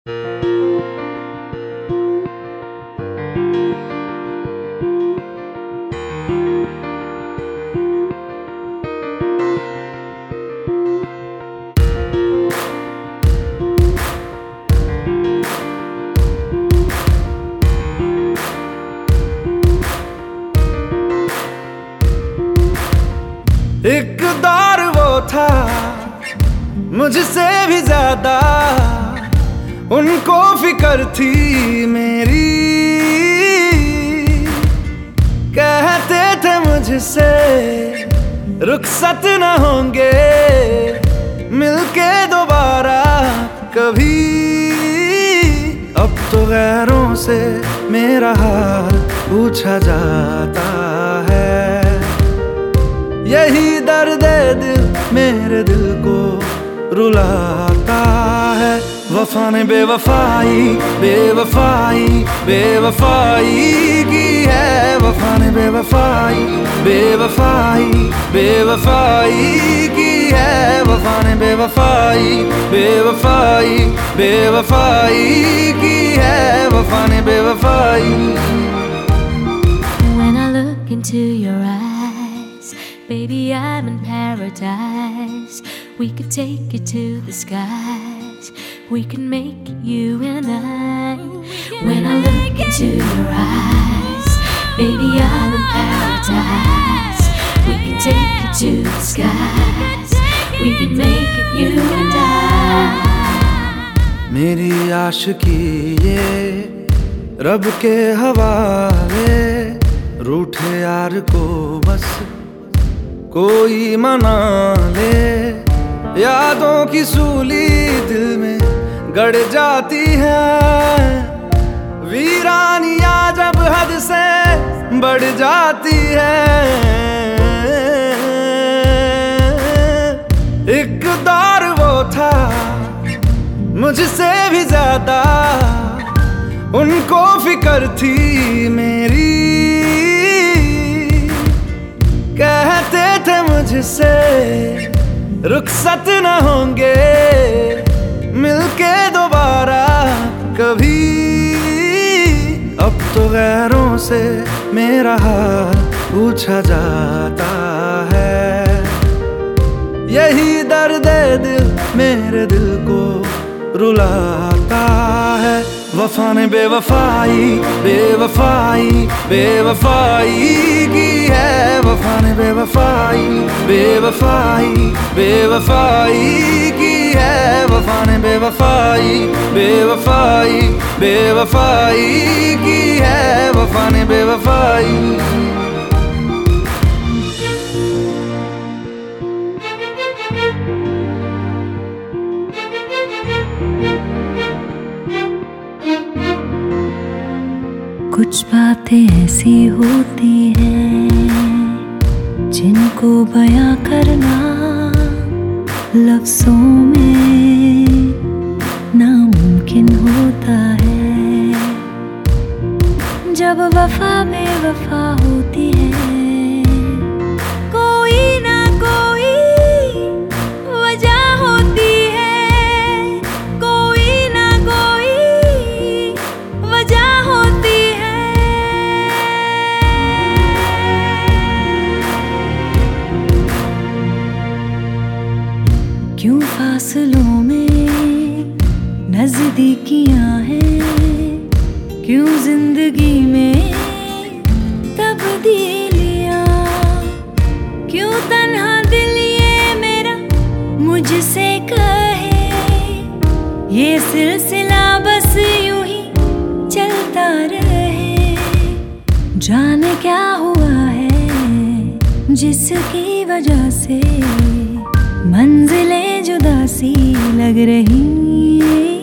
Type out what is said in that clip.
एक दौर वो था मुझसे भी ज्यादा, उनको फिक्र थी मेरी। कहते थे मुझसे रुखसत न होंगे मिलके दोबारा कभी। अब तो गैरों से मेरा हाल पूछा जाता है, यही दर्द दिल मेरे दिल को रुलाता है। वफा ने बेवफाई बेवफाई बेवफाई की है, वफा ने बेवफाई बेवफाई बेवफाई की है, वफा ने बेवफाई बेवफाई बेवफाई की है, वफा ने बेवफाई। When I look into your eyes, baby, I'm in paradise. We could take it to the skies. We can make you and I. When I look into your eyes, baby, I'm in paradise. We can take it to the skies. We can make it you and I. मेरी आशिकी ये रब के हवाले, रूठे यार को बस कोई मना ले। यादों की सूली दिल में गड़ जाती है, वीरानियां जब हद से बढ़ जाती है। एक दौर वो था मुझसे भी ज्यादा, उनको फिक्र थी मेरी। कहते थे मुझसे रुखसत न होंगे मिलके दोबारा कभी। अब तो गैरों से मेरा हाल पूछा जाता है, यही दर्द दिल मेरे दिल को रुलाता है। वफा ने बेवफाई बेवफाई बेवफाई की है, वफा ने बेवफाई बेवफाई बेवफाई की है, वफा ने बेवफाई बेवफाई बेवफाई की है, वफा ने बेवफाई। कुछ बातें ऐसी होती हैं जिनको बयां करना लफ्ज़ों में नामुमकिन होता है। जब वफा बेवफा होती है, कोई ना कोई वजह होती है, कोई ना कोई वजह होती है। क्यों फासलों में नजदीकियां हैं, क्यों जिंदगी में तब्दीलियां, क्यों तन्हा दिल ये मेरा मुझसे कहे। ये सिलसिला बस यूं ही चलता रहे, जाने क्या हुआ है जिसकी वजह से मंजिलें जुदा सी लग रही।